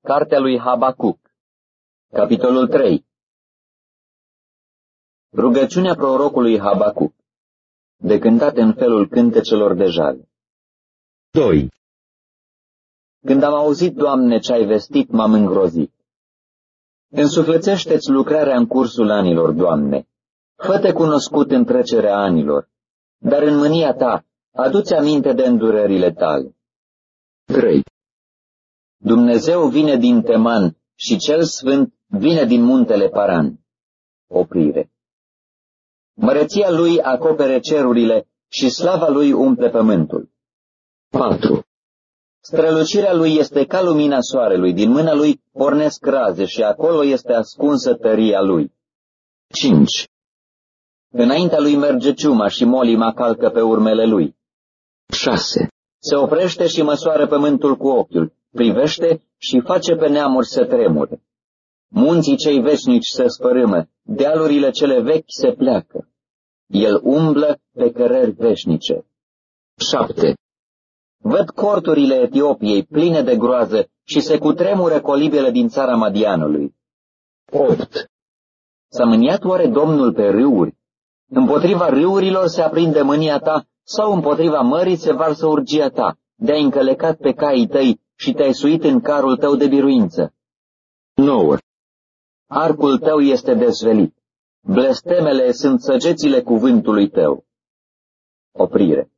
Cartea lui Habacuc, capitolul 3. Rugăciunea prorocului Habacuc, de cântat în felul cântecelor de jale. 2. Când am auzit, Doamne, ce ai vestit, m-am îngrozit. Însuflețește-ți lucrarea în cursul anilor, Doamne. Fă-te cunoscut în trecerea anilor, dar în mânia ta adu-ți aminte de îndurările tale. 3. Dumnezeu vine din Teman și cel Sfânt vine din muntele Paran. Oprire. Măreția lui acopere cerurile și slava lui umple pământul. 4. Strălucirea lui este ca lumina soarelui, din mâna lui pornesc raze și acolo este ascunsă tăria lui. 5. Înaintea lui merge ciuma și molima calcă pe urmele lui. 6. Se oprește și măsoară pământul cu ochiul, privește și face pe neamuri să tremure. Munții cei veșnici se sfărâmă, dealurile cele vechi se pleacă. El umblă pe cărări veșnice. 7. Văd corturile Etiopiei pline de groază și se cutremură colibele din țara Madianului. 8. S-a mâniat oare Domnul pe râuri? Împotriva râurilor se aprinde mânia ta sau împotriva mării se varsă urgia ta, de-ai încălecat pe caii tăi și te-ai suit în carul tău de biruință? 9. Arcul tău este dezvelit. Blestemele sunt săgețile cuvântului tău. Oprire.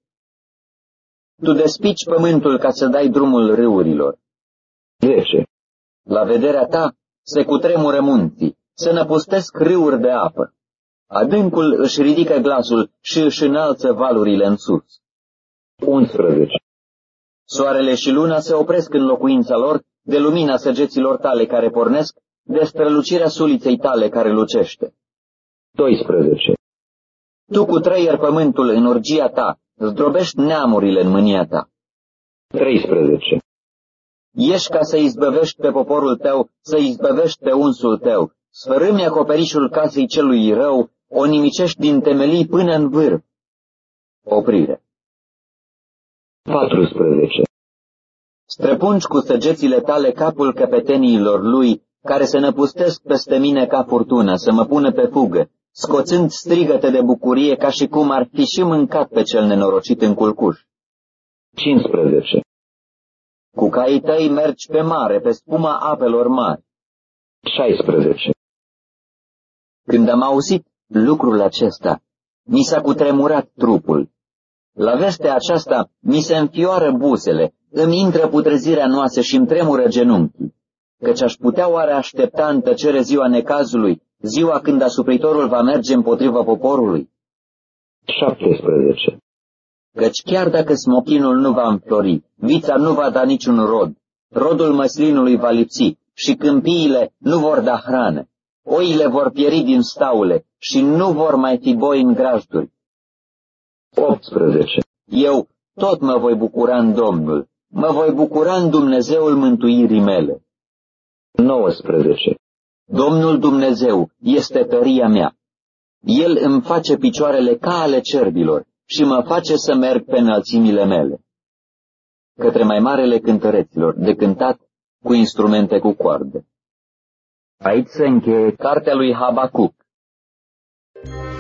Tu despici pământul ca să dai drumul râurilor. 10. La vederea ta se cutremură munții, se năpustesc râuri de apă. Adâncul își ridică glasul și își înalță valurile în sus. 11. Soarele și luna se opresc în locuința lor de lumina săgeților tale care pornesc, de strălucirea suliței tale care lucește. 12. Tu cutreieri pământul în urgia ta, zdrobești neamurile în mânia ta. 13. Ieși ca să izbăvești pe poporul tău, să izbăvești pe unsul tău, sfărâmi acoperișul casei celui rău, o nimicești din temelii până în vârf. Oprire. 14. Străpungi cu săgețile tale capul căpeteniilor lui, care se năpustesc peste mine ca furtună, să mă pună pe fugă, scoțând strigăte de bucurie ca și cum ar fi și mâncat pe cel nenorocit în culcuș. 15. Cu caii tăi mergi pe mare, pe spuma apelor mari. 16. Când am auzit lucrul acesta, mi s-a cutremurat trupul. La vestea aceasta mi se înfioară buzele, îmi intră putrezirea în oase și îmi tremură genunchii, căci aș putea oare aștepta în tăcere ziua necazului, ziua când asupritorul va merge împotriva poporului? 17. Căci chiar dacă smochinul nu va înflori, vița nu va da niciun rod, rodul măslinului va lipsi și câmpiile nu vor da hrană, oile vor pieri din staule și nu vor mai fi boi în grajduri. 18. Eu tot mă voi bucura în Domnul, mă voi bucura în Dumnezeul mântuirii mele. 19. Domnul Dumnezeu este tăria mea. El îmi face picioarele ca ale cerbilor și mă face să merg pe înălțimile mele. Către mai marele cântăreților, de cântat cu instrumente cu coarde. Aici se încheie cartea lui Habacuc.